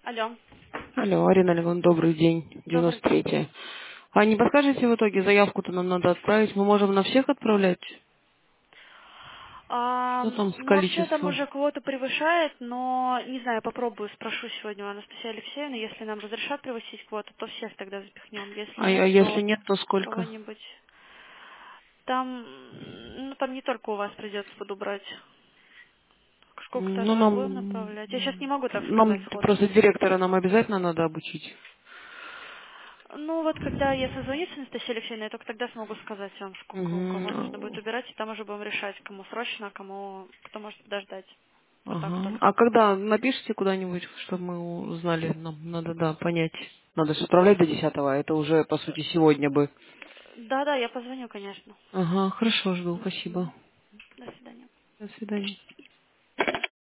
Алло. Алло, Арина Левон, добрый день, Добрый день. 93-я. А не подскажете в итоге, заявку-то нам надо отправить, мы можем на всех отправлять? Что там с Ну, вообще там количеством? уже кого-то превышает, но не знаю, попробую, спрошу сегодня у Анастасии Алексеевны. Если нам разрешат превысить квоту, то всех тогда запихнем. Если А нет, если то нет, то сколько? кого-нибудь. Там, ну там не только у вас придется буду брать. Сколько-то Ну, раз будем направлять. Я сейчас не могу так сказать нам сходу. просто директора нам обязательно надо обучить. Ну вот когда я созвонюсь с Анастасией Алексеевной, я только тогда смогу сказать вам, сколько у кого нужно будет Мгм. убирать, и там уже будем решать, кому срочно, а кому кто может подождать. Вот так Ага. только. А когда напишите куда-нибудь, чтобы мы узнали, нам надо, да, понять. Надо же отправлять до 10-го, а это уже, по сути, сегодня бы. Да-да, я позвоню, конечно. Ага, хорошо, жду, Мгм. спасибо. До свидания. До свидания.